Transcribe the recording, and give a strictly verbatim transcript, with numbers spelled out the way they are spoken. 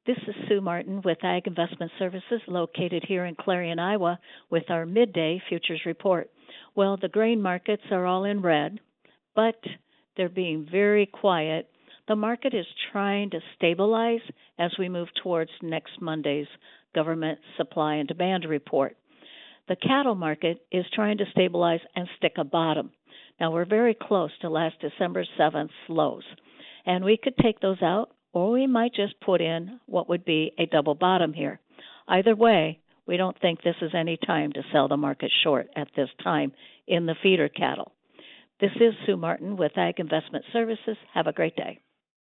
This is Sue Martin with Ag Investment Services located here in Clarion, Iowa with our midday futures report. Well, the grain markets are all in red, but they're being very quiet. The market is trying to stabilize as we move towards next Monday's government supply and demand report. The cattle market is trying to stabilize and stick a bottom. Now, we're very close to last December seventh lows, and we could take those out, or we might just put in what would be a double bottom here. Either way, we don't think this is any time to sell the market short at this time in the feeder cattle. This is Sue Martin with Ag Investment Services. Have a great day.